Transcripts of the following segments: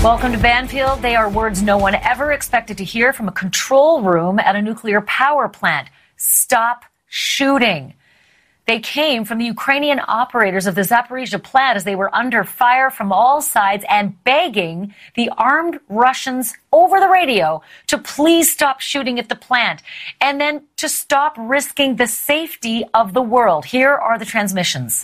Welcome to Banfield. They are words no one ever expected to hear from a control room at a nuclear power plant. Stop shooting. They came from the Ukrainian operators of the Zaporizhzhia plant as they were under fire from all sides and begging the armed Russians over the radio to please stop shooting at the plant and then to stop risking the safety of the world. Here are the transmissions.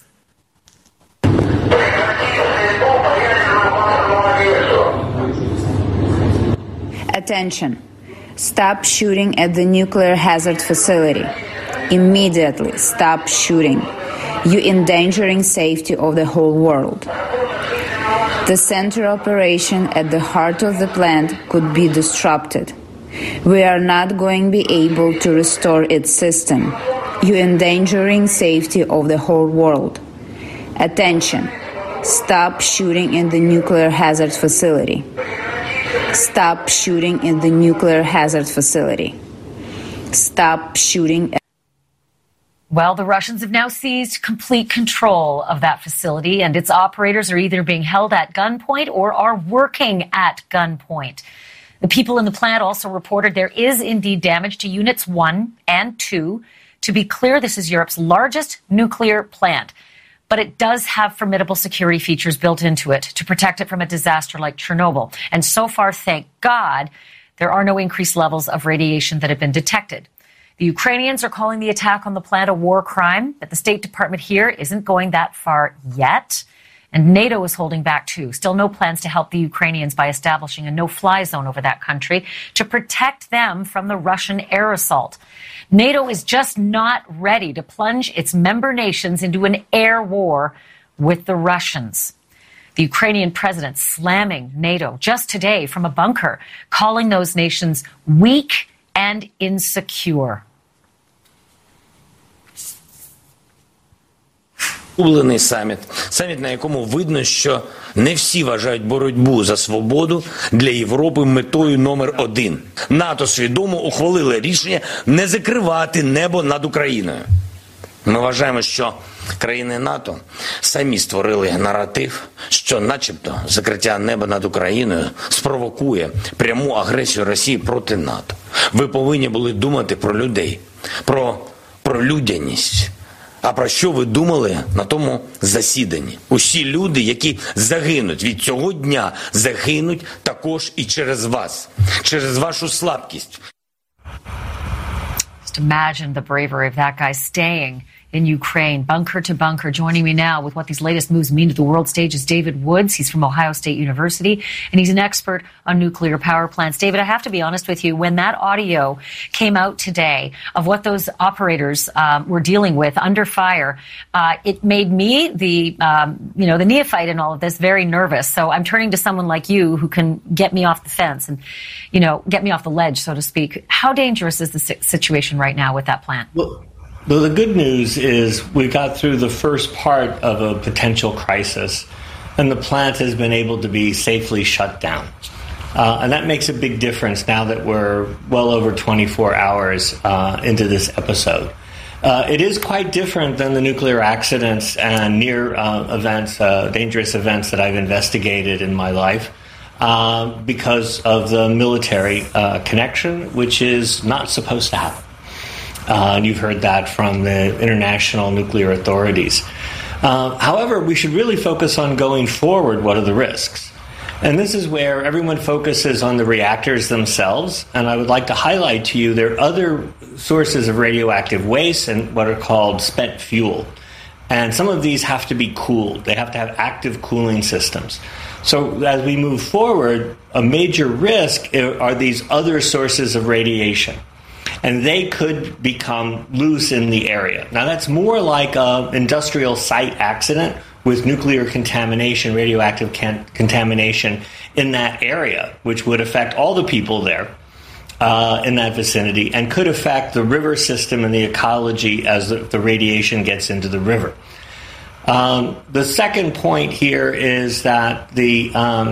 Attention. Stop shooting at the nuclear hazard facility. Immediately stop shooting. You're endangering safety of the whole world. The center operation at the heart of the plant could be disrupted. We are not going to be able to restore its system. You're endangering safety of the whole world. Attention. Stop shooting in the nuclear hazard facility. Stop shooting in the nuclear hazard facility. Stop shooting. Well, the Russians have now seized complete control of that facility, and its operators are either being held at gunpoint or are working at gunpoint. The people in the plant also reported there is indeed damage to Units 1 and 2. To be clear, this is Europe's largest nuclear plant, but it does have formidable security features built into it to protect it from a disaster like Chernobyl. And so far, thank God, there are no increased levels of radiation that have been detected. The Ukrainians are calling the attack on the plant a war crime, but the State Department here isn't going that far yet. And NATO is holding back, too. Still no plans to help the Ukrainians by establishing a no-fly zone over that country to protect them from the Russian air assault. NATO is just not ready to plunge its member nations into an air war with the Russians. The Ukrainian president slamming NATO just today from a bunker, calling those nations weak and insecure. Улюблений саміт, на якому видно, що не всі вважають боротьбу за свободу для Європи метою номер один. НАТО свідомо ухвалило рішення не закривати небо над Україною. Ми вважаємо, що країни НАТО самі створили наратив, що начебто закриття неба над Україною спровокує пряму агресію Росії проти НАТО. Ви повинні були думати про людей, про людяність. А про що ви думали на тому засіданні? Усі люди, які загинуть від цього дня, загинуть також і через вас, через вашу слабкість. Just imagine the bravery of that guy staying in Ukraine, bunker to bunker. Joining me now with what these latest moves mean to the world stage is David Woods. He's from Ohio State University, and he's an expert on nuclear power plants. David, I have to be honest with you. When that audio came out today of what those operators were dealing with under fire, it made me, the neophyte in all of this, very nervous. So I'm turning to someone like you who can get me off the fence and, get me off the ledge, so to speak. How dangerous is the situation right now with that plant? Well, the good news is we got through the first part of a potential crisis, and the plant has been able to be safely shut down. And that makes a big difference now that we're well over 24 hours into this episode. It is quite different than the nuclear accidents and near events, dangerous events that I've investigated in my life because of the military connection, which is not supposed to happen. And you've heard that from the international nuclear authorities. However, we should really focus on going forward. What are the risks? And this is where everyone focuses on the reactors themselves. And I would like to highlight to you there are other sources of radioactive waste and what are called spent fuel. And some of these have to be cooled. They have to have active cooling systems. So as we move forward, a major risk are these other sources of radiation. And they could become loose in the area. Now, that's more like an industrial site accident with nuclear contamination, radioactive contamination in that area, which would affect all the people there in that vicinity and could affect the river system and the ecology as the radiation gets into the river. The second point here is that the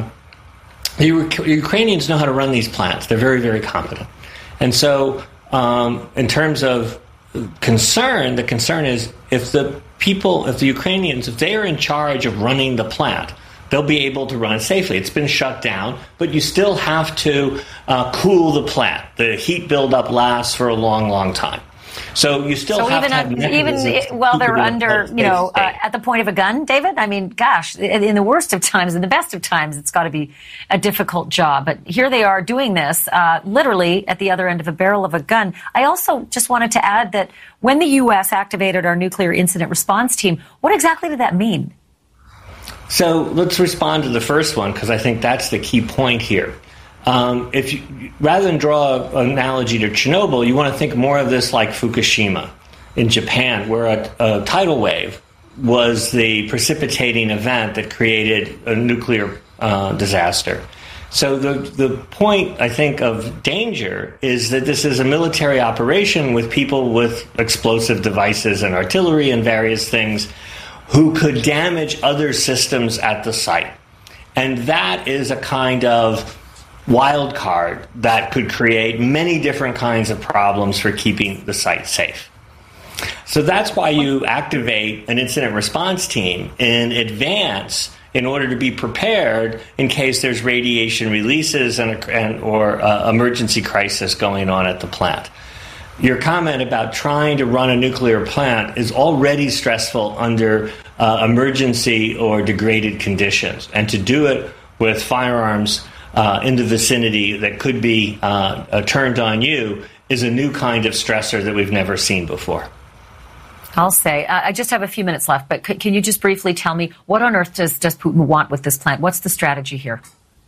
Ukrainians know how to run these plants. They're very, very competent. And so in terms of concern, the concern is if the Ukrainians, if they are in charge of running the plant, they'll be able to run safely. It's been shut down, but you still have to cool the plant. The heat buildup lasts for a long, long time. So you still have to have even while they're under, at the point of a gun, David? I mean, gosh, in the worst of times, in the best of times, it's got to be a difficult job. But here they are doing this literally at the other end of a barrel of a gun. I also just wanted to add that when the U.S. activated our nuclear incident response team, what exactly did that mean? So let's respond to the first one, because I think that's the key point here. If you, rather than draw an analogy to Chernobyl, you want to think more of this like Fukushima in Japan, where a tidal wave was the precipitating event that created a nuclear disaster. So the point, I think, of danger is that this is a military operation with people with explosive devices and artillery and various things who could damage other systems at the site. And that is a kind of wild card that could create many different kinds of problems for keeping the site safe. So that's why you activate an incident response team in advance in order to be prepared in case there's radiation releases or emergency crisis going on at the plant. Your comment about trying to run a nuclear plant is already stressful under emergency or degraded conditions, and to do it with firearms in the vicinity that could be turned on you is a new kind of stressor that we've never seen before. I'll say, I just have a few minutes left, but can you just briefly tell me what on earth does Putin want with this plant? What's the strategy here?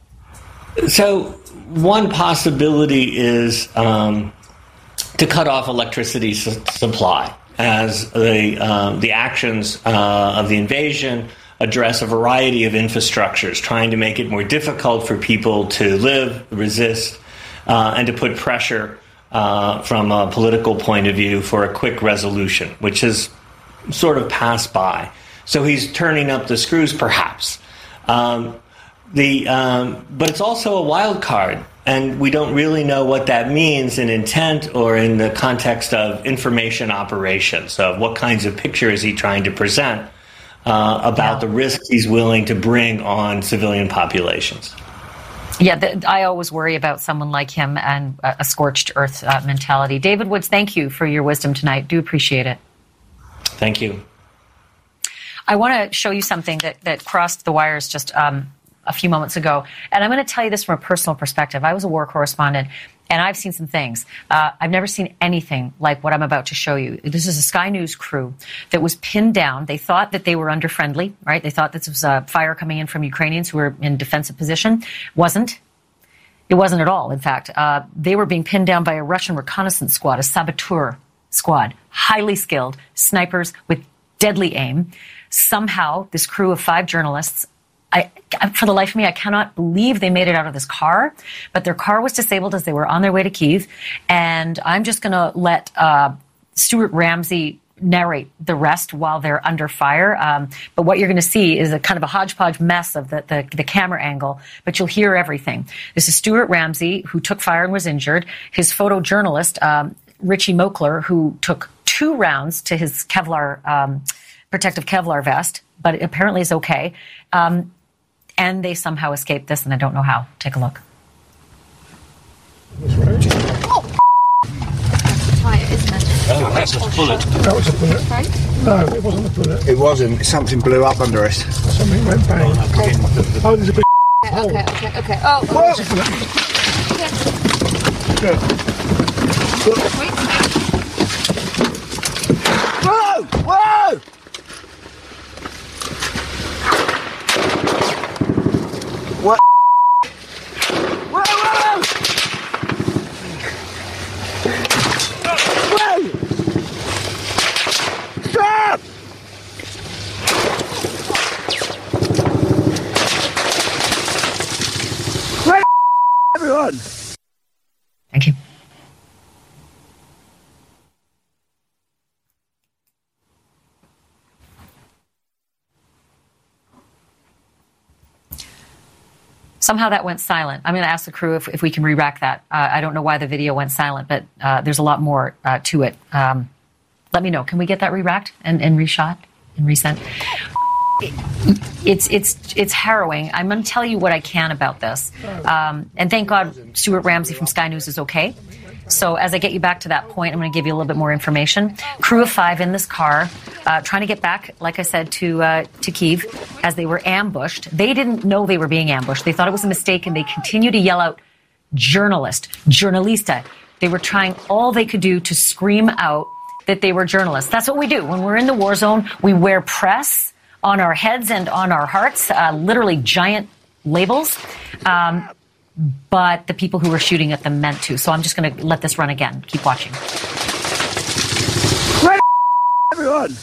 So one possibility is to cut off electricity supply as the actions of the invasion address a variety of infrastructures, trying to make it more difficult for people to live, resist, and to put pressure from a political point of view for a quick resolution, which has sort of passed by. So he's turning up the screws, perhaps. But it's also a wild card, and we don't really know what that means in intent or in the context of information operations. So what kinds of picture is he trying to present about the risks he's willing to bring on civilian populations? Yeah, I always worry about someone like him and a scorched earth mentality. David Woods, thank you for your wisdom tonight. Do appreciate it. Thank you. I want to show you something that crossed the wires just a few moments ago. And I'm going to tell you this from a personal perspective. I was a war correspondent, and I've seen some things. I've never seen anything like what I'm about to show you. This is a Sky News crew that was pinned down. They thought that they were under friendly, right? They thought this was fire coming in from Ukrainians who were in defensive position. It wasn't at all. In fact, they were being pinned down by a Russian reconnaissance squad, a saboteur squad, highly skilled snipers with deadly aim. Somehow, this crew of 5 journalists, for the life of me, I cannot believe they made it out of this car, but their car was disabled as they were on their way to Kyiv. And I'm just going to let Stuart Ramsey narrate the rest while they're under fire. But what you're going to see is a kind of a hodgepodge mess of the camera angle, but you'll hear everything. This is Stuart Ramsey, who took fire and was injured. His photojournalist, Richie Moakler, who took 2 rounds to his protective Kevlar vest, but apparently is okay. And they somehow escaped this, and I don't know how. Take a look. Oh, that's a tyre, isn't it? Oh, that's a bullet. That was a bullet. Sorry? No, it wasn't a bullet. It wasn't. Something blew up under us. Something went bang. Oh, there's a big hole. Okay. Oh, Whoa! yeah. Whoa! Whoa! What? Whoa! Whoa! Whoa! Stop! Wait, everyone! Thank you. Somehow that went silent. I'm going to ask the crew if we can re-rack that. I don't know why the video went silent, but there's a lot more to it. Let me know. Can we get that re-racked and reshot and resent? it's harrowing. I'm going to tell you what I can about this. And thank God Stuart Ramsey from Sky News is okay. So as I get you back to that point, I'm going to give you a little bit more information. Crew of 5 in this car, trying to get back, like I said, to Kyiv as they were ambushed. They didn't know they were being ambushed. They thought it was a mistake, and they continued to yell out, journalista. They were trying all they could do to scream out that they were journalists. That's what we do. When we're in the war zone, we wear press on our heads and on our hearts, literally giant labels. But the people who were shooting at them meant to. So I'm just going to let this run again. Keep watching. Right, everyone.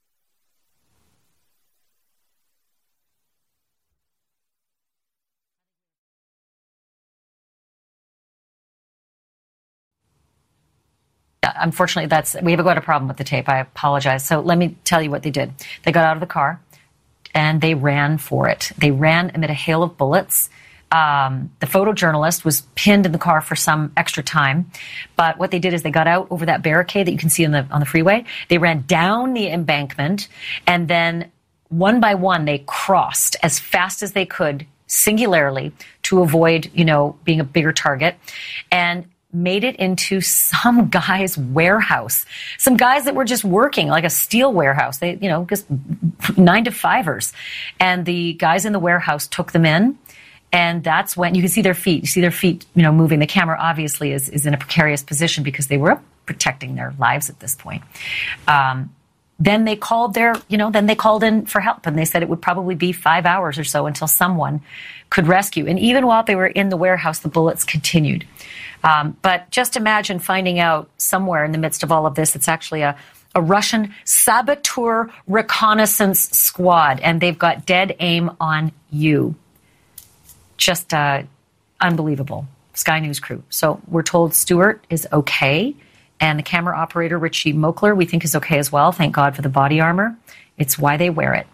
Unfortunately, we have got a problem with the tape. I apologize. So let me tell you what they did. They got out of the car and they ran for it. They ran amid a hail of bullets. The photojournalist was pinned in the car for some extra time. But what they did is they got out over that barricade that you can see on the freeway. They ran down the embankment, and then one by one they crossed as fast as they could, singularly, to avoid, being a bigger target, and made it into some guy's warehouse. Some guys that were just working like a steel warehouse. They, just 9-to-5ers. And the guys in the warehouse took them in. And that's when you can see their feet. You see their feet, moving. The camera obviously is in a precarious position because they were protecting their lives at this point. Then they called in for help, and they said it would probably be 5 hours or so until someone could rescue. And even while they were in the warehouse, the bullets continued. But just imagine finding out somewhere in the midst of all of this, it's actually a Russian saboteur reconnaissance squad, and they've got dead aim on you. Just unbelievable. Sky News crew. So we're told Stuart is okay, and the camera operator, Richie Mokler, we think is okay as well. Thank God for the body armor. It's why they wear it.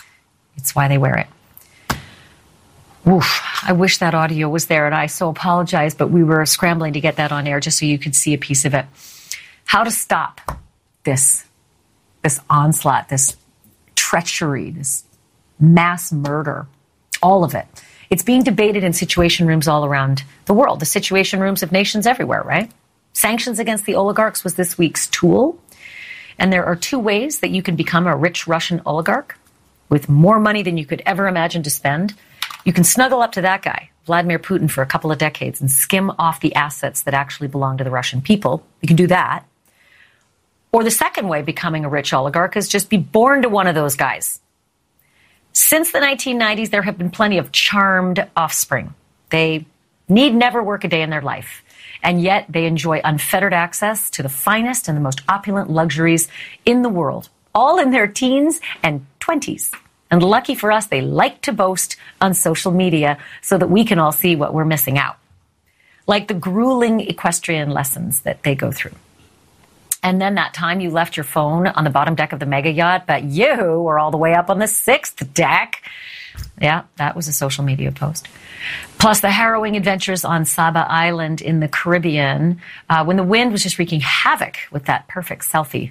Oof, I wish that audio was there, and I so apologize, but we were scrambling to get that on air just so you could see a piece of it. How to stop this onslaught, this treachery, this mass murder, all of it. It's being debated in situation rooms all around the world, the situation rooms of nations everywhere, right? Sanctions against the oligarchs was this week's tool. And there are 2 ways that you can become a rich Russian oligarch with more money than you could ever imagine to spend. You can snuggle up to that guy, Vladimir Putin, for a couple of decades and skim off the assets that actually belong to the Russian people. You can do that. Or the second way, becoming a rich oligarch, is just be born to one of those guys. Since the 1990s, there have been plenty of charmed offspring. They need never work a day in their life, and yet they enjoy unfettered access to the finest and the most opulent luxuries in the world, all in their teens and 20s. And lucky for us, they like to boast on social media so that we can all see what we're missing out, like the grueling equestrian lessons that they go through. And then that time you left your phone on the bottom deck of the mega yacht, but you were all the way up on the 6th deck. Yeah, that was a social media post. Plus the harrowing adventures on Saba Island in the Caribbean, when the wind was just wreaking havoc with that perfect selfie.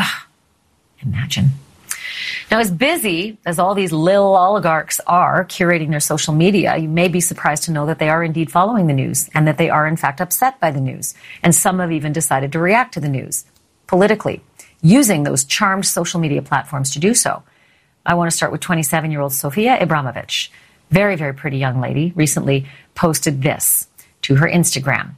Imagine. Now, as busy as all these little oligarchs are curating their social media, you may be surprised to know that they are indeed following the news and that they are, in fact, upset by the news. And some have even decided to react to the news politically, using those charmed social media platforms to do so. I want to start with 27-year-old Sofia Abramovich. Very, very pretty young lady, recently posted this to her Instagram.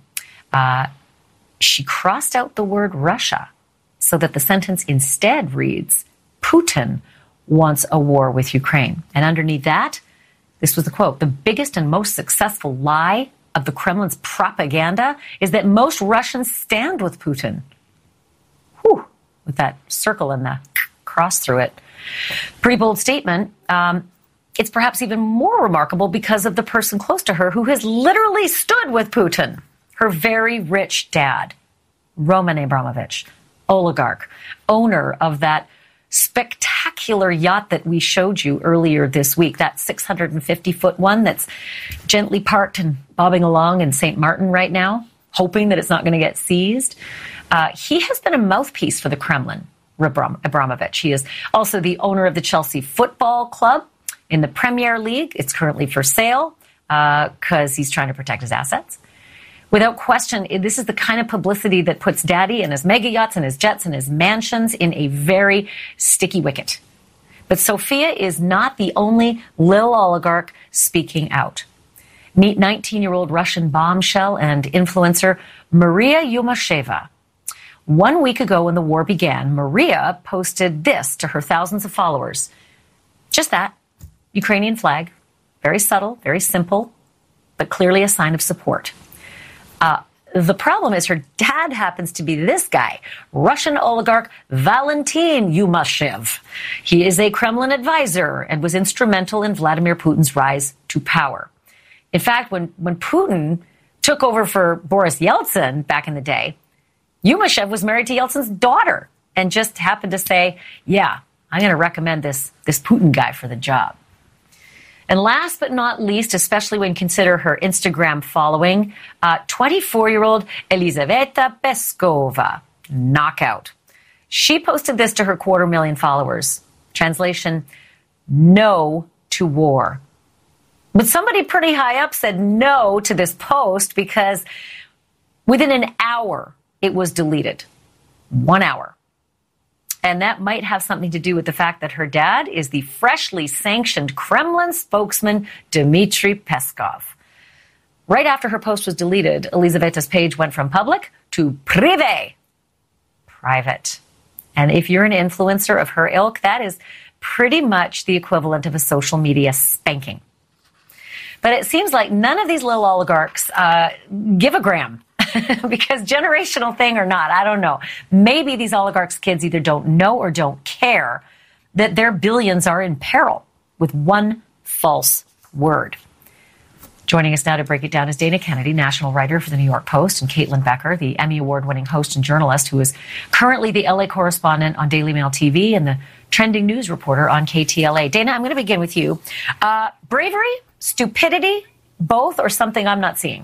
She crossed out the word Russia so that the sentence instead reads, Putin wants a war with Ukraine. And underneath that, this was the quote, the biggest and most successful lie of the Kremlin's propaganda is that most Russians stand with Putin. Whew, with that circle and the cross through it. Pretty bold statement. It's perhaps even more remarkable because of the person close to her who has literally stood with Putin, her very rich dad, Roman Abramovich, oligarch, owner of that spectacular yacht that we showed you earlier this week, that 650-foot one that's gently parked and bobbing along in St. Martin right now, hoping that it's not going to get seized. He has been a mouthpiece for the Kremlin, Abramovich. He is also the owner of the Chelsea Football Club in the Premier League. It's currently for sale because he's trying to protect his assets. Without question, this is the kind of publicity that puts Daddy and his mega yachts and his jets and his mansions in a very sticky wicket. But Sofia is not the only lil oligarch speaking out. Meet 19-year-old Russian bombshell and influencer Maria Yumasheva. 1 week ago when the war began, Maria posted this to her thousands of followers. Just that, Ukrainian flag. Very subtle, very simple, but clearly a sign of support. The problem is her dad happens to be this guy, Russian oligarch Valentin Yumashev. He is a Kremlin advisor and was instrumental in Vladimir Putin's rise to power. In fact, when Putin took over for Boris Yeltsin back in the day, Yumashev was married to Yeltsin's daughter and just happened to say, yeah, I'm going to recommend this Putin guy for the job. And last but not least, especially when you consider her Instagram following, 24-year-old Elizaveta Peskova, knockout. She posted this to her 250,000 followers. Translation, no to war. But somebody pretty high up said no to this post because within an hour, it was deleted. 1 hour. And that might have something to do with the fact that her dad is the freshly sanctioned Kremlin spokesman, Dmitry Peskov. Right after her post was deleted, Elizaveta's page went from public to privé, private. And if you're an influencer of her ilk, that is pretty much the equivalent of a social media spanking. But it seems like none of these little oligarchs give a gram. Because generational thing or not, I don't know. Maybe these oligarchs' kids either don't know or don't care that their billions are in peril with one false word. Joining us now to break it down is Dana Kennedy, national writer for the New York Post, and Caitlin Becker, the Emmy Award-winning host and journalist who is currently the LA correspondent on Daily Mail TV and the trending news reporter on KTLA. Dana, I'm going to begin with you. Bravery, stupidity, both, or something I'm not seeing?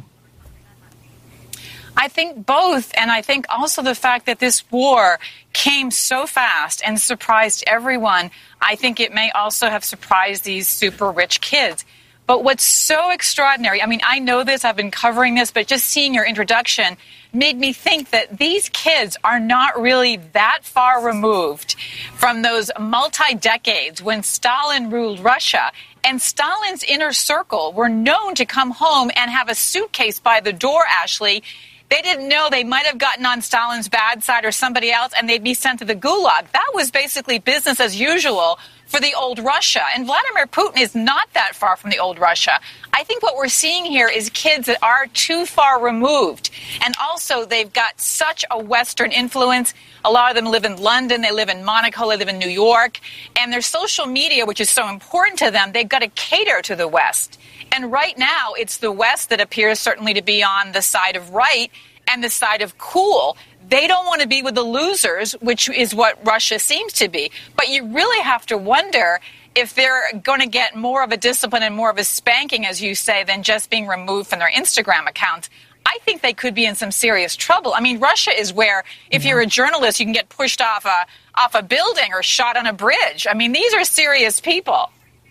I think both, and I think also the fact that this war came so fast and surprised everyone. I think it may also have surprised these super rich kids. But what's so extraordinary, I mean, I know this, I've been covering this, but just seeing your introduction made me think that these kids are not really that far removed from those multi-decades when Stalin ruled Russia. And Stalin's inner circle were known to come home and have a suitcase by the door, Ashley. They didn't know they might have gotten on Stalin's bad side or somebody else, and they'd be sent to the gulag. That was basically business as usual for the old Russia. And Vladimir Putin is not that far from the old Russia. I think what we're seeing here is kids that are too far removed. And also, they've got such a Western influence. A lot of them live in London, they live in Monaco, they live in New York. And their social media, which is so important to them, they've got to cater to the West. And right now, it's the West that appears certainly to be on the side of right and the side of cool. They don't want to be with the losers, which is what Russia seems to be. But you really have to wonder if they're going to get more of a discipline and more of a spanking, as you say, than just being removed from their Instagram accounts. I think they could be in some serious trouble. I mean, Russia is where, if you're a journalist, you can get pushed off a building or shot on a bridge. I mean, these are serious people.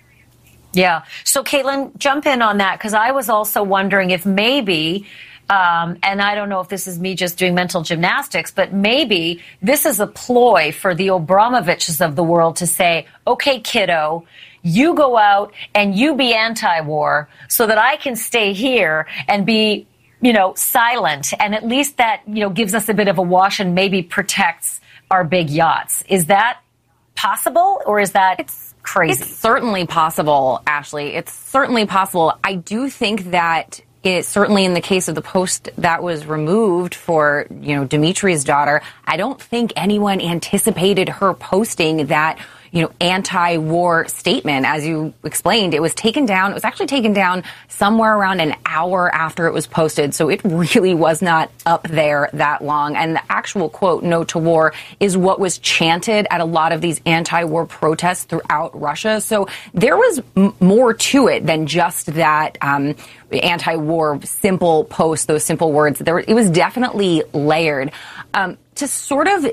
Yeah. So, Caitlin, jump in on that, because I was also wondering if maybe, and I don't know if this is me just doing mental gymnastics, but maybe this is a ploy for the Abramoviches of the world to say, okay, kiddo, you go out and you be anti-war so that I can stay here and be, silent. And at least that, gives us a bit of a wash and maybe protects our big yachts. Is that possible, or is that crazy? It's certainly possible, Ashley. It's certainly possible. I do think that it certainly in the case of the post that was removed for, Dimitri's daughter, I don't think anyone anticipated her posting that, anti-war statement. As you explained, it was taken down. It was actually taken down somewhere around an hour after it was posted. So it really was not up there that long. And the actual quote, no to war, is what was chanted at a lot of these anti-war protests throughout Russia. So there was more to it than just that anti-war simple post, those simple words. It was definitely layered. To sort of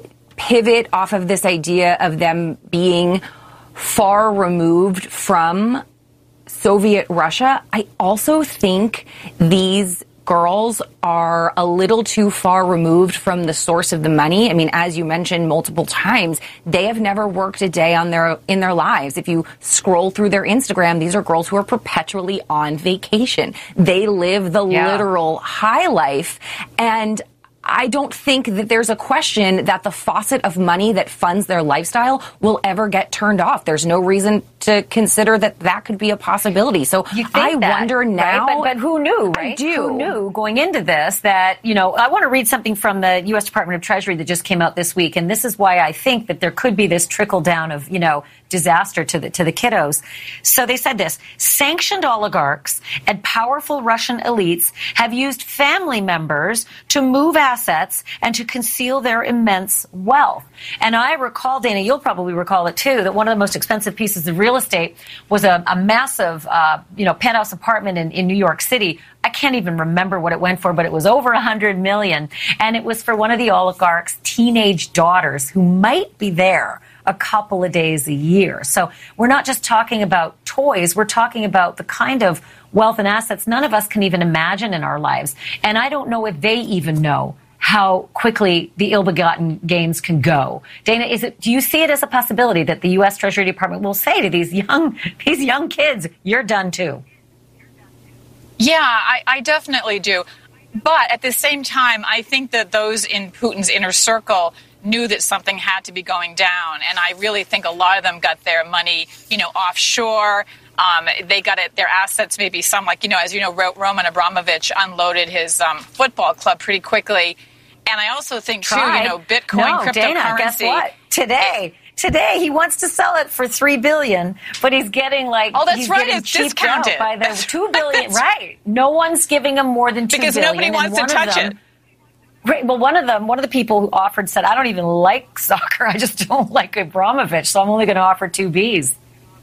pivot off of this idea of them being far removed from Soviet Russia, I also think these girls are a little too far removed from the source of the money. I mean, as you mentioned multiple times, they have never worked a day in their lives. If you scroll through their Instagram, these are girls who are perpetually on vacation. They live the literal high life. And I don't think that there's a question that the faucet of money that funds their lifestyle will ever get turned off. There's no reason to consider that could be a possibility. So I wonder now. Right? But who knew, right? Who knew going into this that, I want to read something from the U.S. Department of Treasury that just came out this week. And this is why I think that there could be this trickle down of, disaster to the kiddos. So they said this: sanctioned oligarchs and powerful Russian elites have used family members to move assets and to conceal their immense wealth. And I recall, Dana, you'll probably recall it too, that one of the most expensive pieces of real estate was a massive, penthouse apartment in New York City. I can't even remember what it went for, but it was over $100 million. And it was for one of the oligarchs' teenage daughters who might be there a couple of days a year. So we're not just talking about toys. We're talking about the kind of wealth and assets none of us can even imagine in our lives. And I don't know if they even know how quickly the ill-begotten gains can go. Dana, do you see it as a possibility that the U.S. Treasury Department will say to these young kids, you're done too? Yeah, I definitely do. But at the same time, I think that those in Putin's inner circle knew that something had to be going down. And I really think a lot of them got their money, offshore. They got their assets, maybe some, as you know, Roman Abramovich unloaded his football club pretty quickly. And I also think, too, Bitcoin, cryptocurrency. Dana, guess what? Today, he wants to sell it for $3 billion, but he's getting it's discounted by the $2 billion. Right. No one's giving him more than $2 billion. Because nobody wants to touch it. Right. Well, one of the people who offered said, I don't even like soccer. I just don't like Abramovich. So I'm only going to offer 2 Bs.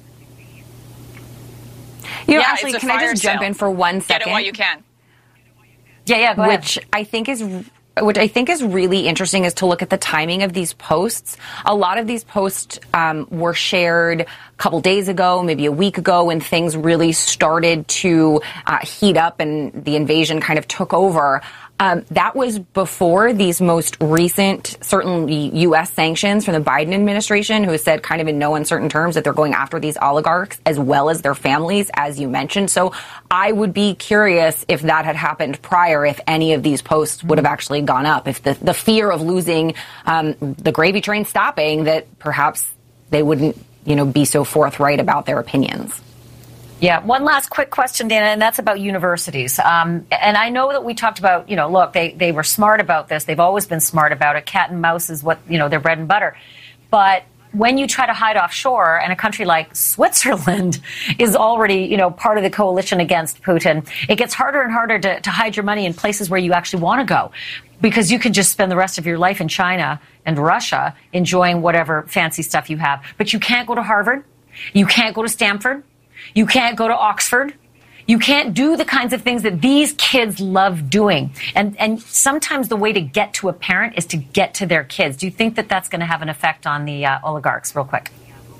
Ashley, can I just jump in for 1 second? Get it while you can. Yeah, go ahead. Which I think is really interesting is to look at the timing of these posts. A lot of these posts were shared a couple days ago, maybe a week ago, when things really started to heat up and the invasion kind of took over. That was before these most recent, certainly U.S. sanctions from the Biden administration, who has said kind of in no uncertain terms that they're going after these oligarchs as well as their families, as you mentioned. So I would be curious if that had happened prior, if any of these posts would have actually gone up, if the fear of losing the gravy train stopping, that perhaps they wouldn't, be so forthright about their opinions. Yeah. One last quick question, Dana, and that's about universities. And I know that we talked about, look, they were smart about this. They've always been smart about it. Cat and mouse is what, their bread and butter. But when you try to hide offshore, and a country like Switzerland is already, part of the coalition against Putin, it gets harder and harder to hide your money in places where you actually want to go. Because you could just spend the rest of your life in China and Russia enjoying whatever fancy stuff you have. But you can't go to Harvard. You can't go to Stanford. You can't go to Oxford. You can't do the kinds of things that these kids love doing. And sometimes the way to get to a parent is to get to their kids. Do you think that that's going to have an effect on the oligarchs? Real quick.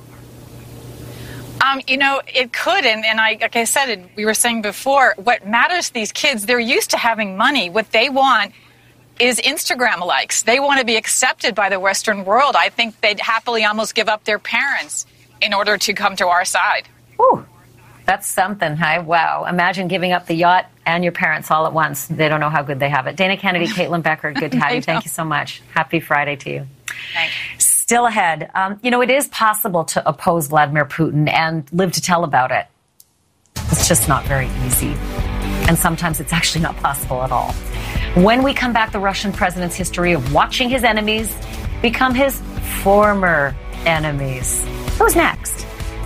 It could. And like I said, we were saying before, what matters to these kids, they're used to having money. What they want is Instagram likes. They want to be accepted by the Western world. I think they'd happily almost give up their parents in order to come to our side. Ooh, that's something. Hi, wow. Imagine giving up the yacht and your parents all at once. They don't know how good they have it. Dana Kennedy, Caitlin Becker, good to have you. Thank you so much. Happy Friday to you. Thanks. Still ahead. It is possible to oppose Vladimir Putin and live to tell about it. It's just not very easy. And sometimes it's actually not possible at all. When we come back, the Russian president's history of watching his enemies become his former enemies. Who's next?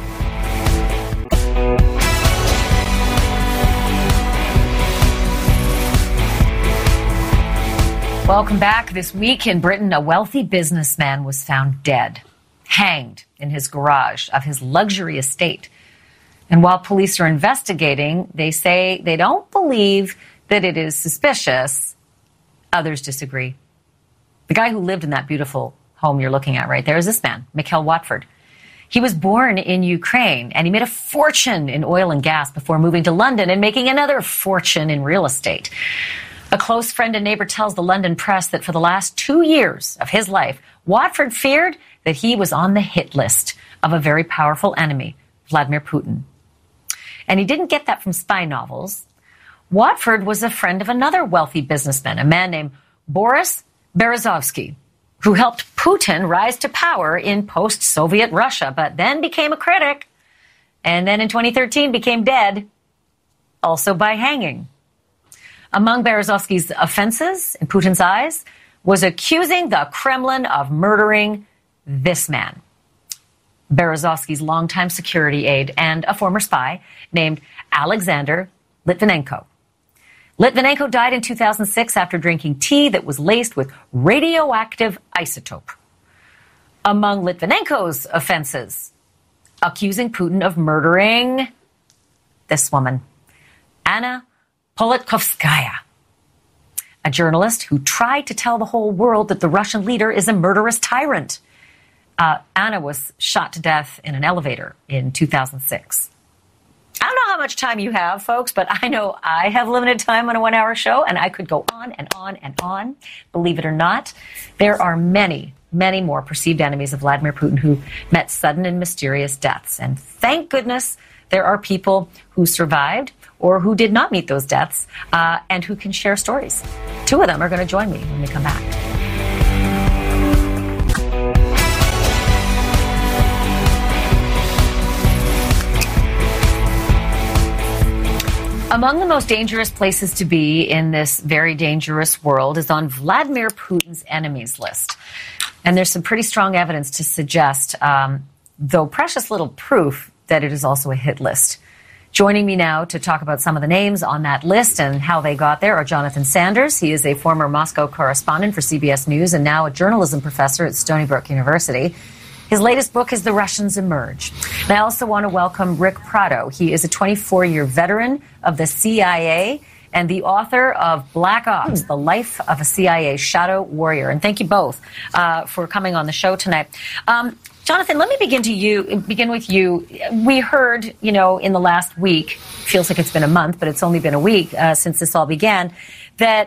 Welcome back. This week in Britain, a wealthy businessman was found dead, hanged in his garage of his luxury estate. And while police are investigating, they say they don't believe that it is suspicious. Others disagree. The guy who lived in that beautiful home you're looking at right there is this man, Mikhail Watford. He was born in Ukraine, and he made a fortune in oil and gas before moving to London and making another fortune in real estate. A close friend and neighbor tells the London press that for the last 2 years of his life, Watford feared that he was on the hit list of a very powerful enemy, Vladimir Putin. And he didn't get that from spy novels. Watford was a friend of another wealthy businessman, a man named Boris Berezovsky, who helped Putin rise to power in post-Soviet Russia, but then became a critic, and then in 2013 became dead, also by hanging. Among Berezovsky's offenses, in Putin's eyes, was accusing the Kremlin of murdering this man, Berezovsky's longtime security aide and a former spy named Alexander Litvinenko. Litvinenko died in 2006 after drinking tea that was laced with radioactive isotope. Among Litvinenko's offenses, accusing Putin of murdering this woman, Anna Politkovskaya, a journalist who tried to tell the whole world that the Russian leader is a murderous tyrant. Anna was shot to death in an elevator in 2006. I don't know how much time you have, folks, but I know I have limited time on a 1-hour show, and I could go on and on and on. Believe it or not, there are many, many more perceived enemies of Vladimir Putin who met sudden and mysterious deaths. And thank goodness there are people who survived or who did not meet those deaths and who can share stories. 2 of them are going to join me when we come back. Among the most dangerous places to be in this very dangerous world is on Vladimir Putin's enemies list. And there's some pretty strong evidence to suggest, though precious little proof, that it is also a hit list. Joining me now to talk about some of the names on that list and how they got there are Jonathan Sanders. He is a former Moscow correspondent for CBS News and now a journalism professor at Stony Brook University. His latest book is The Russians Emerge. And I also want to welcome Rick Prado. He is a 24-year veteran of the CIA and the author of Black Ops, The Life of a CIA Shadow Warrior. And thank you both for coming on the show tonight. Jonathan, let me begin with you. We heard, in the last week, feels like it's been a month, but it's only been a week since this all began, that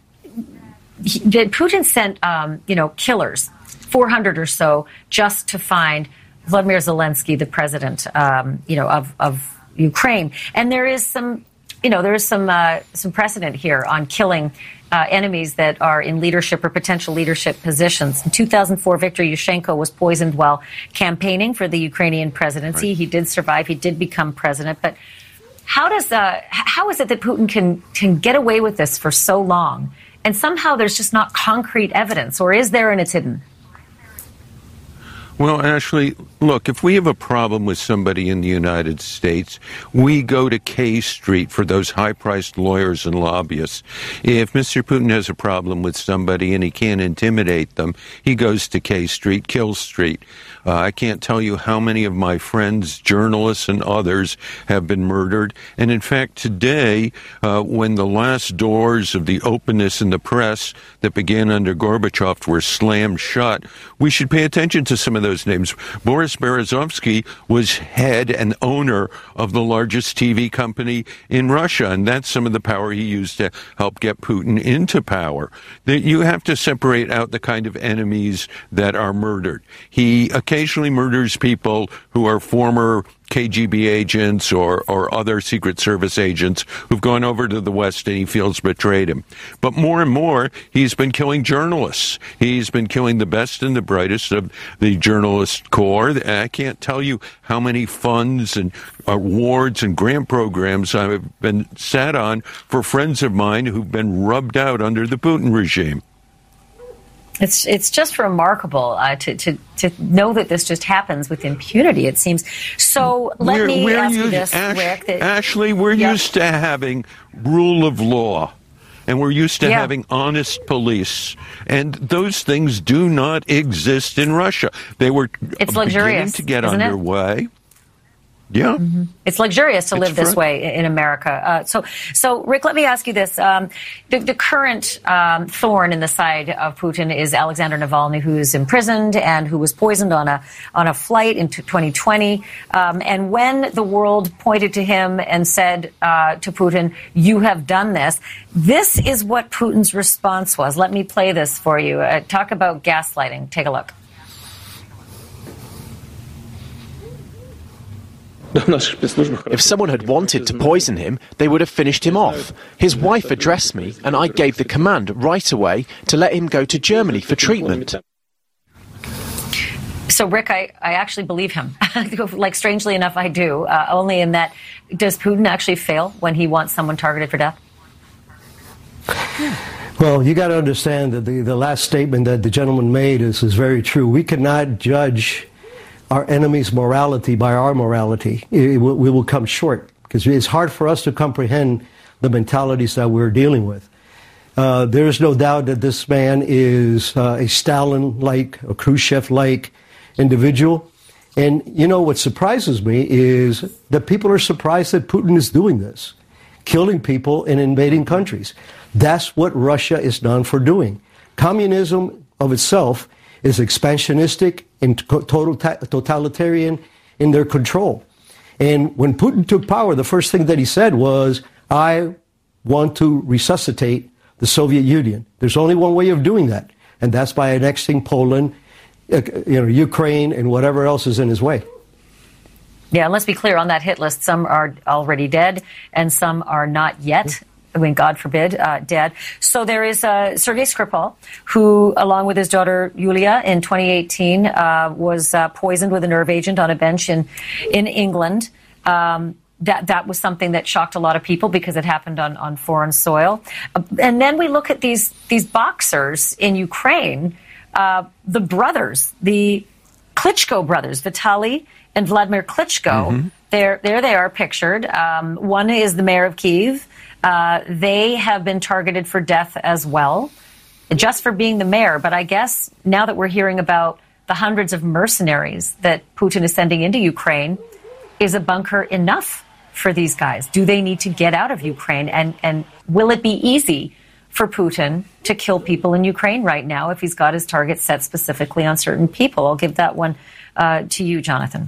Putin sent, killers, 400 or so, just to find Vladimir Zelensky, the president, of Ukraine. And there is some precedent here on killing enemies that are in leadership or potential leadership positions. In 2004, Viktor Yushchenko was poisoned while campaigning for the Ukrainian presidency. Right. He did survive. He did become president. But how is it that Putin can get away with this for so long? And somehow there's just not concrete evidence, or is there and it's hidden? Well, Ashley, look, if we have a problem with somebody in the United States, we go to K Street for those high-priced lawyers and lobbyists. If Mr. Putin has a problem with somebody and he can't intimidate them, he goes to K Street, Kill Street. I can't tell you how many of my friends, journalists and others, have been murdered. And in fact, today, when the last doors of the openness in the press that began under Gorbachev were slammed shut, we should pay attention to some of those names. Boris Berezovsky was head and owner of the largest TV company in Russia, and that's some of the power he used to help get Putin into power. You have to separate out the kind of enemies that are murdered. He occasionally murders people who are former KGB agents or other Secret Service agents who've gone over to the West and he feels betrayed him. But more and more, he's been killing journalists. He's been killing the best and the brightest of the journalist corps. I can't tell you how many funds and awards and grant programs I've been sat on for friends of mine who've been rubbed out under the Putin regime. It's just remarkable to know that this just happens with impunity, it seems. So let me ask you this, Rick. Ashley, we're used to having rule of law, and we're used to having honest police, and those things do not exist in Russia. They were beginning to get underway. Yeah. Mm-hmm. It's luxurious to live this way in America. So, Rick, let me ask you this. The current thorn in the side of Putin is Alexander Navalny, who is imprisoned and who was poisoned on a flight in 2020. And when the world pointed to him and said to Putin, you have done this, this is what Putin's response was. Let me play this for you. Talk about gaslighting. Take a look. If someone had wanted to poison him, they would have finished him off. His wife addressed me, and I gave the command right away to let him go to Germany for treatment. So, Rick, I actually believe him. Like, strangely enough, I do. Only in that, does Putin actually fail when he wants someone targeted for death? Well, you got to understand that the last statement that the gentleman made is very true. We cannot judge our enemy's morality by our morality. We will come short because it's hard for us to comprehend the mentalities that we're dealing with. There is no doubt that this man is a Stalin-like, a Khrushchev-like individual. And, you know, what surprises me is that people are surprised that Putin is doing this, killing people and invading countries. That's what Russia is known for doing. Communism of itself is expansionistic and totalitarian in their control. And when Putin took power, the first thing that he said was, I want to resuscitate the Soviet Union. There's only one way of doing that, and that's by annexing Poland, Ukraine, and whatever else is in his way. Yeah, and let's be clear on that hit list. Some are already dead, and some are not yet. I mean, God forbid, dead. So there is Sergei Skripal, who, along with his daughter Yulia, in 2018, was poisoned with a nerve agent on a bench in England. That was something that shocked a lot of people because it happened on foreign soil. And then we look at these boxers in Ukraine, the brothers, the Klitschko brothers, Vitaly and Vladimir Klitschko. Mm-hmm. There they are pictured. One is the mayor of Kyiv. They have been targeted for death as well, just for being the mayor. But I guess now that we're hearing about the hundreds of mercenaries that Putin is sending into Ukraine, is a bunker enough for these guys? Do they need to get out of Ukraine? And will it be easy for Putin to kill people in Ukraine right now if he's got his targets set specifically on certain people? I'll give that one to you, Jonathan.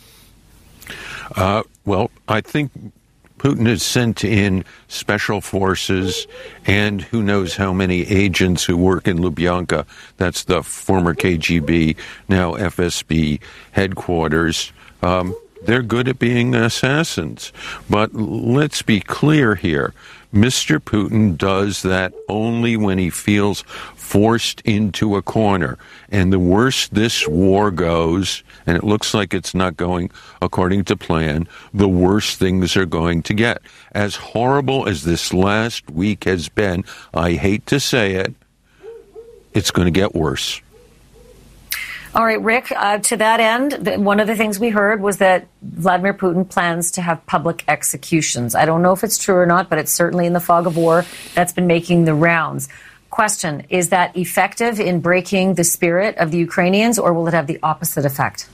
Well, I think Putin has sent in special forces and who knows how many agents who work in Lubyanka. That's the former KGB, now FSB headquarters. They're good at being assassins. But let's be clear here. Mr. Putin does that only when he feels forced into a corner. And the worse this war goes, and it looks like it's not going according to plan, the worse things are going to get. As horrible as this last week has been, I hate to say it, it's going to get worse. All right, Rick, to that end, one of the things we heard was that Vladimir Putin plans to have public executions. I don't know if it's true or not, but it's certainly in the fog of war that's been making the rounds. Question, is that effective in breaking the spirit of the Ukrainians, or will it have the opposite effect?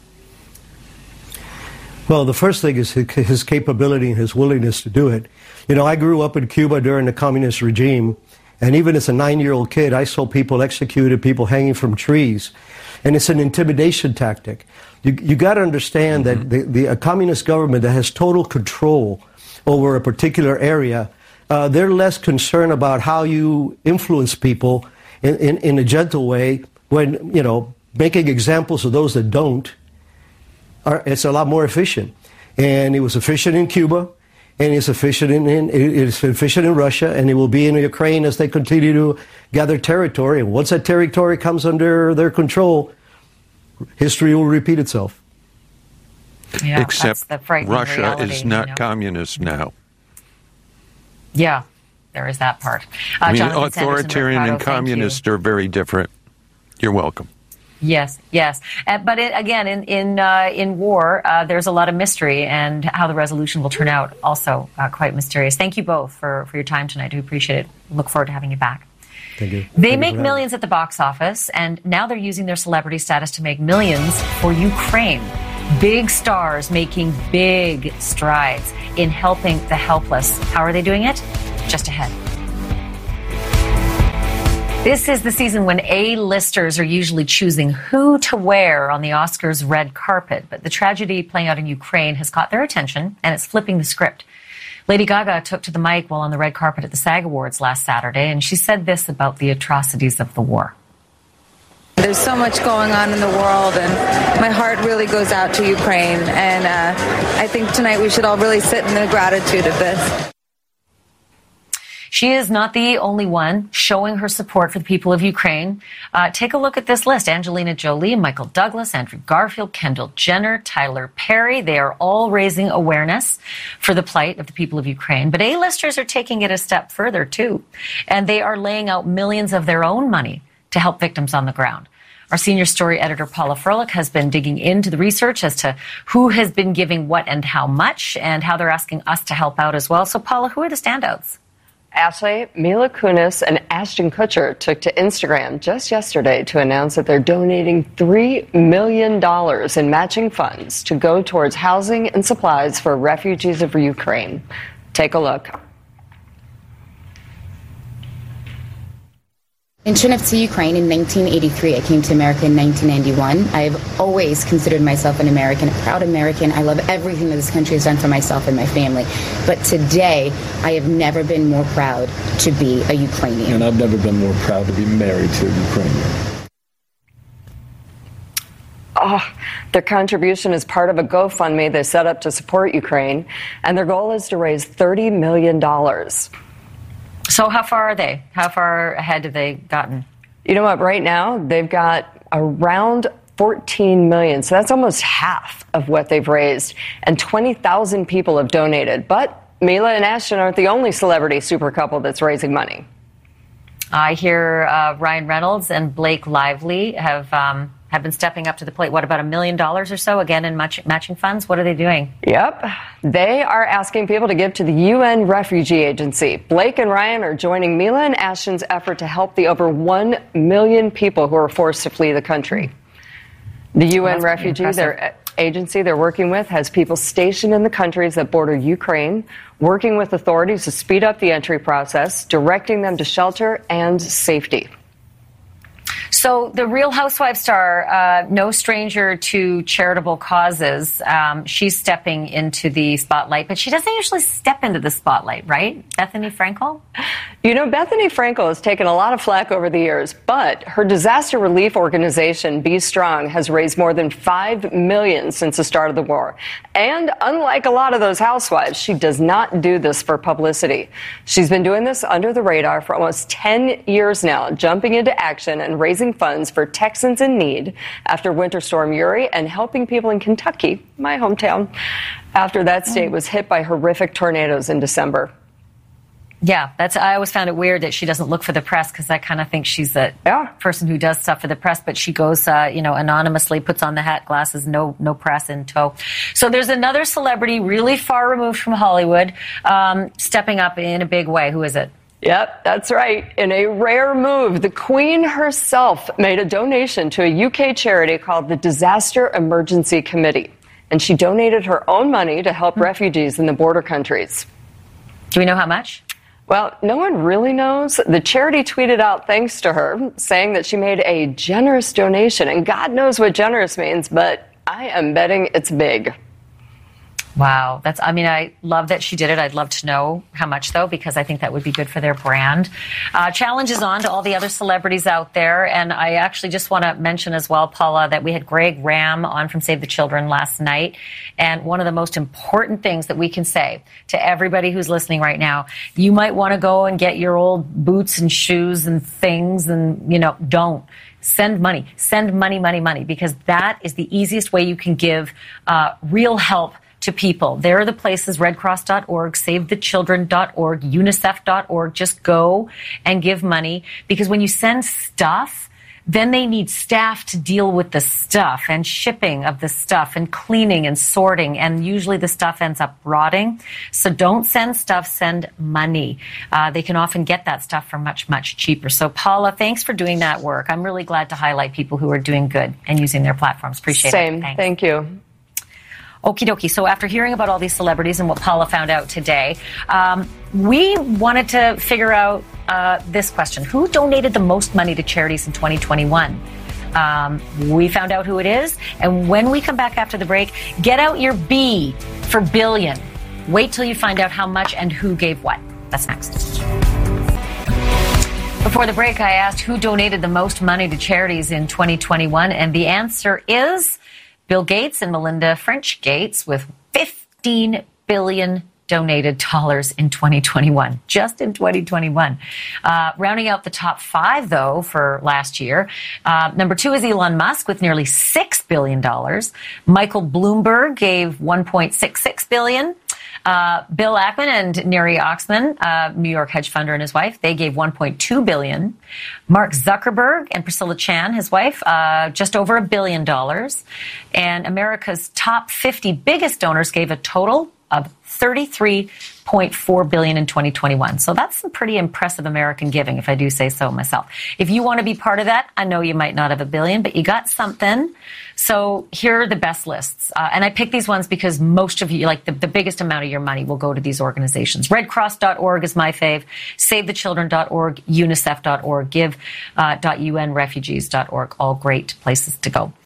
Well, the first thing is his capability and his willingness to do it. You know, I grew up in Cuba during the communist regime, and even as a 9-year-old kid, I saw people executed, people hanging from trees. And it's an intimidation tactic. You got to understand that a communist government that has total control over a particular area, they're less concerned about how you influence people in a gentle way when, you know, making examples of those that don't, it's a lot more efficient. And it was efficient in Cuba, and it's efficient in Russia, and it will be in Ukraine as they continue to gather territory. And once that territory comes under their control, history will repeat itself. Yeah, except that's the Russia reality, is not communist now. Yeah, there is that part. I mean, Jonathan authoritarian and communist are very different. You're welcome. Yes. But in war, there's a lot of mystery, and how the resolution will turn out also quite mysterious. Thank you both for your time tonight. I do appreciate it. Look forward to having you back. Thank you. They make millions at the box office, and now they're using their celebrity status to make millions for Ukraine. Big stars making big strides in helping the helpless. How are they doing it? Just ahead. This is the season when A-listers are usually choosing who to wear on the Oscars red carpet. But the tragedy playing out in Ukraine has caught their attention, and it's flipping the script. Lady Gaga took to the mic while on the red carpet at the SAG Awards last Saturday, and she said this about the atrocities of the war. There's so much going on in the world, and my heart really goes out to Ukraine. And I think tonight we should all really sit in the gratitude of this. She is not the only one showing her support for the people of Ukraine. Take a look at this list. Angelina Jolie, Michael Douglas, Andrew Garfield, Kendall Jenner, Tyler Perry. They are all raising awareness for the plight of the people of Ukraine. But A-listers are taking it a step further, too. And they are laying out millions of their own money to help victims on the ground. Our senior story editor, Paula Froelich, has been digging into the research as to who has been giving what and how much, and how they're asking us to help out as well. So, Paula, who are the standouts? Ashley, Mila Kunis and Ashton Kutcher took to Instagram just yesterday to announce that they're donating $3 million in matching funds to go towards housing and supplies for refugees of Ukraine. Take a look. In Chernovtsi, Ukraine in 1983. I came to America in 1991. I've always considered myself an American, a proud American. I love everything that this country has done for myself and my family. But today, I have never been more proud to be a Ukrainian. And I've never been more proud to be married to a Ukrainian. Their contribution is part of a GoFundMe they set up to support Ukraine, and their goal is to raise $30 million. So how far are they? How far ahead have they gotten? You know what? Right now, they've got around 14 million. So that's almost half of what they've raised. And 20,000 people have donated. But Mila and Ashton aren't the only celebrity super couple that's raising money. I hear Ryan Reynolds and Blake Lively have been stepping up to the plate. What, about $1 million or so, again, in matching funds? What are they doing? Yep. They are asking people to give to the UN Refugee Agency. Blake and Ryan are joining Mila and Ashton's effort to help the over 1 million people who are forced to flee the country. The UN Refugee, their agency they're working with, has people stationed in the countries that border Ukraine, working with authorities to speed up the entry process, directing them to shelter and safety. So the Real Housewives star, no stranger to charitable causes, she's stepping into the spotlight, but she doesn't usually step into the spotlight, right? Bethany Frankel? You know, Bethany Frankel has taken a lot of flack over the years, but her disaster relief organization, Be Strong, has raised more than $5 million since the start of the war. And unlike a lot of those housewives, she does not do this for publicity. She's been doing this under the radar for almost 10 years now, jumping into action and raising funds for Texans in need after Winter Storm Uri and helping people in Kentucky, my hometown, after that state was hit by horrific tornadoes in December. Yeah, I always found it weird that she doesn't look for the press, because I kind of think she's a person who does stuff for the press, but she goes, anonymously, puts on the hat, glasses, no press in tow. So there's another celebrity really far removed from Hollywood, stepping up in a big way. Who is it? Yep, that's right. In a rare move, the Queen herself made a donation to a UK charity called the Disaster Emergency Committee. And she donated her own money to help refugees in the border countries. Do we know how much? Well, no one really knows. The charity tweeted out thanks to her, saying that she made a generous donation. And God knows what generous means, but I am betting it's big. Wow. I love that she did it. I'd love to know how much, though, because I think that would be good for their brand. Challenge is on to all the other celebrities out there. And I actually just want to mention as well, Paula, that we had Greg Ram on from Save the Children last night. And one of the most important things that we can say to everybody who's listening right now, you might want to go and get your old boots and shoes and things and, don't. Send money, because that is the easiest way you can give real help to people. There are the places, redcross.org, savethechildren.org, unicef.org. Just go and give money, because when you send stuff, then they need staff to deal with the stuff and shipping of the stuff and cleaning and sorting, and usually the stuff ends up rotting. So don't send stuff, send money. They can often get that stuff for much, much cheaper. So Paula, thanks for doing that work. I'm really glad to highlight people who are doing good and using their platforms. Appreciate it. Thank you. Okie dokie. So after hearing about all these celebrities and what Paula found out today, we wanted to figure out this question. Who donated the most money to charities in 2021? We found out who it is. And when we come back after the break, get out your B for billion. Wait till you find out how much and who gave what. That's next. Before the break, I asked who donated the most money to charities in 2021. And the answer is Bill Gates and Melinda French Gates with $15 billion donated dollars in 2021, just in 2021. Rounding out the top 5, though, for last year, number 2 is Elon Musk with nearly $6 billion. Michael Bloomberg gave $1.66 billion. Bill Ackman and Neri Oxman, New York hedge funder, and his wife, they gave $1.2 billion. Mark Zuckerberg and Priscilla Chan, his wife, just over $1 billion. And America's top 50 biggest donors gave a total of $33.4 billion in 2021. So that's some pretty impressive American giving, if I do say so myself. If you want to be part of that, I know you might not have $1 billion, but you got something. So here are the best lists. And I picked these ones because most of you, like the biggest amount of your money will go to these organizations. RedCross.org is my fave. SaveTheChildren.org, UNICEF.org, Give.UNRefugees.org. All great places to go.